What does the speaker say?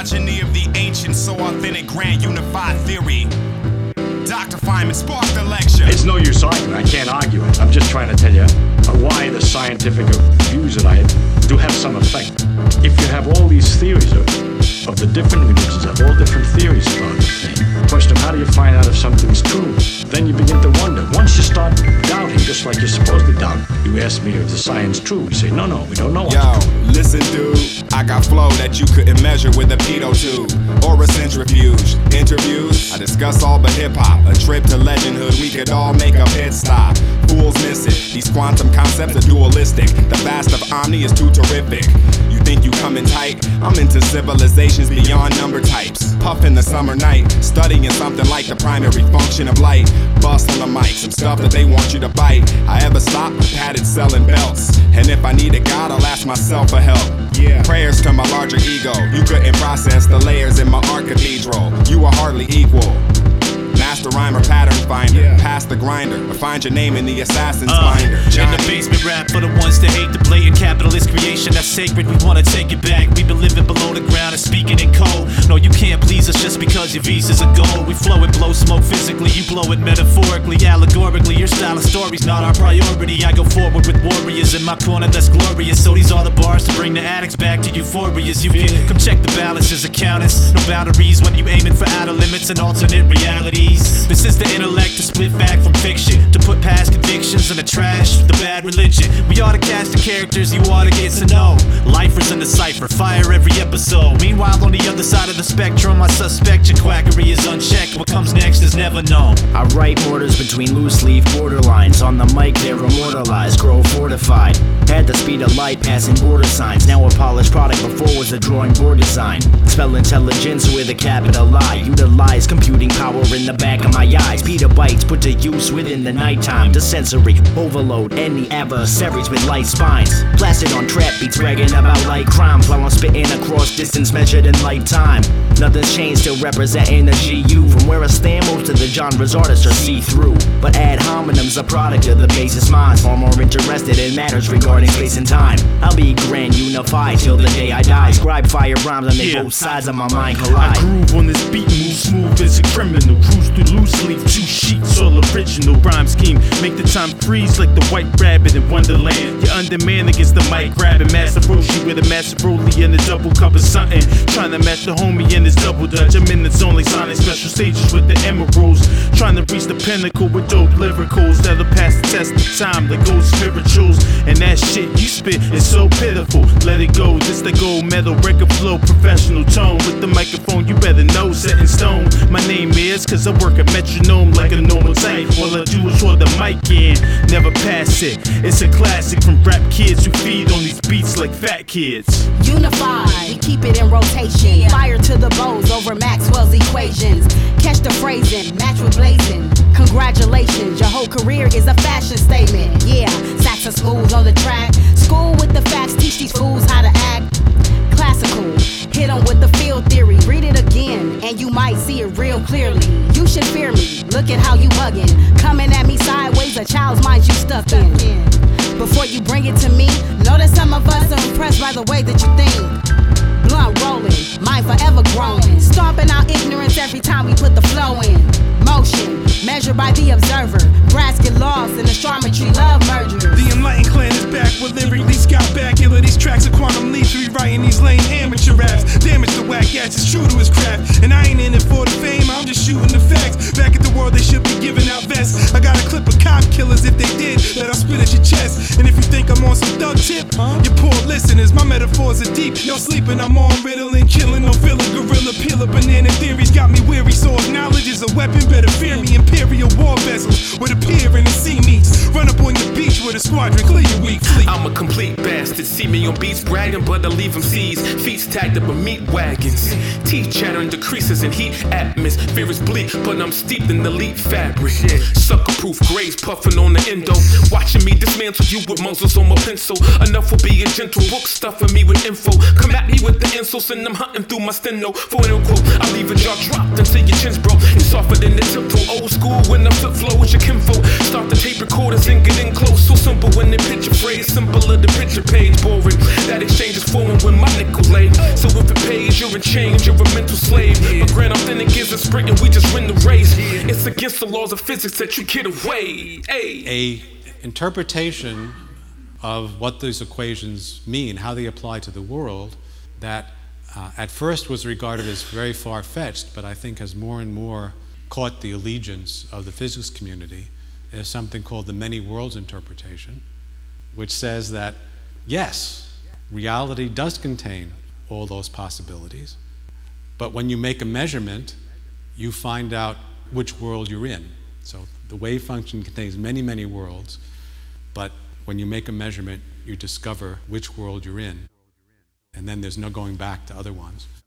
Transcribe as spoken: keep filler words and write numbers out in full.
progeny of the ancient, so authentic, grand unified theory. Doctor Feynman sparked the lecture. It's no use arguing, I can't argue it. I'm just trying to tell you why the scientific views that I have do have some effect. If you have all these theories of, of the different religions, have all different theories about the thing, question, how do you find out if something's true? Then you begin to wonder. Once you start doubting, just like you're supposed to doubt, you ask me if the science true. We say, no, no, we don't know what's Yo, true. listen, dude, I got flow that you couldn't measure with a pedo tube or a centrifuge. Interviews, I discuss all but hip-hop. A trip to legendhood, we could all make a pit stop. Fools miss it, these quantum concepts are dualistic. The vast of omni is too terrific. You think you coming tight? I'm into civilizations beyond number types. Puff in the summer night, studying something like the primary function of light. Bust on the mic, some stuff that they want you to bite. I ever stop? Padded selling belts. And if I need a God, I'll ask myself for help. Yeah. Prayers to my larger ego. You couldn't process the layers in my art cathedral. You are hardly equal. Master rhymer, pattern finder, yeah. Pass the grinder, or find your name in the assassin's uh, binder. In the basement rap for the ones that hate the blatant capitalist creation that's sacred. We wanna take it back. We've been living below the ground and speaking in code. No, you can't please us just because your visa's a gold. We flow and blow smoke physically, you blow it metaphorically, allegorically. Your style of story's not our priority. I go forward with warriors in my corner that's glorious. So these are the bars to bring the addicts back to euphorias. You can come check the balances, accountants. No boundaries when you aiming for outer limits and alternate realities. This is the intellect to split fact from fiction, to put past convictions in the trash, the bad religion. We ought to cast the characters you ought to get to know. Lifers in the cipher, fire every episode. Meanwhile, on the other side of the spectrum, I suspect your quackery is unchecked. What comes next is never known. I write mortars between loose leaf borderlines. On the mic, they're immortalized, grow fortified. Had the speed of light, passing border signs. Now a polished product, before was a drawing board design. Spell intelligence with a capital I. Utilize computing power in the back of my eyes. Petabytes put to use within the nighttime. The sensory overload any adversaries with light spines. Blasted on trap beats, bragging about light crimes while I'm spitting across distance measured in light time. Nothing's changed, still representing the G U. From where I stand, most of the genres artists are see-through. But ad hominem's a product of the basest minds, far more interested in matters regarding space and time. I'll be grand unified till the day I die. Scribe fire rhymes on yeah. both sides of my mind collide. I groove on this beat, move smooth as a criminal. Cruise through loose leaf, two sheets, all original. Rhyme scheme, make the time freeze like the white rabbit in Wonderland. You're underman against the mic, grabbing Master Roshi with a Master Broly and a double cup of something. Trying to match the homie in his double dutch. I'm in its only sonic special stages with the emeralds. Trying to reach the pinnacle with dope lyricals that'll pass the test of time, the gold spirituals. And that shit you spit is so pitiful. Let it go, this the gold medal record flow, professional tone. With the microphone, you better know, set in stone. My name is, cause I work a metronome like a normal type. All I do is hold the mic in, never pass it. It's a classic from rap kids who feed on these beats like fat kids. Unified, we keep it in rotation. Fire to the bows over Maxwell's equations. Catch the phrasing, match with blazing. Congratulations, your whole career is a fashion statement. Yeah, sax are smooth on the track. School with the facts, teach these fools how to act. Classical, hit 'em with the field theory. Read it again, and you might see it real clearly. You should fear me, look at how you bugging. Coming at me sideways, a child's mind you stuck in. Before you bring it to me, know that some of us are impressed by the way that you think. Blunt rolling, mind forever growing. Stomping out ignorance every time we put the flow in. Motion, measured by the observer. Brass get lost in astrometry love mergers. The Enlightened Clan is back with lyrically scout bacula. These tracks are quantum leaps, rewriting these lame amateur raps. Damage the whack ass is true to his craft. And I ain't in it for the fame, I'm just shooting the facts. Back at the world, they should be giving out vests. I got a clip of cop killers, if they did, let I'll spit at your chest. And if you think I'm on some thug tip, you're poor listeners, my metaphors are deep. Y'all sleeping, I'm on riddling, killing, no feeling, gorilla, peeler, banana theories got me weary. So if knowledge is a weapon, better fear me. Imperial war vessels would appear in the sea meets. Run up on your beach with a squadron, clear your weak fleet. I'm a complete bastard, see me on beats bragging, but I leave them seas. Feet stacked up in meat wagons. Teeth chattering decreases in heat atmosphere is bleak, but I'm steeped in elite fabric. Sucker-proof grays puffing on the endo. Watching me dismantle you with muzzles on my pencil. Enough will be a gentle book stuffing me with info. Come at me with the insults and I'm hunting through my steno. For an quote, I leave a jaw dropped until your chin's broke. It's softer than the tiptoe. Old school when I flip flow with your kinfo. Start the tape recorders and get in close. So simple when they picture phrase, simpler the picture page. Boring, that exchange is forming when my Nicolay. So if it pays, you're in change, you're a mental slave. But Grand Authentic is a sprint and we just win the race. It's against the laws of physics that you get away. Hey. A interpretation of what these equations mean, how they apply to the world, that uh, at first was regarded as very far-fetched, but I think has more and more caught the allegiance of the physics community, is something called the many worlds interpretation, which says that, yes, reality does contain all those possibilities, but when you make a measurement, you find out which world you're in. So the wave function contains many, many worlds, but when you make a measurement, you discover which world you're in, and then there's no going back to other ones.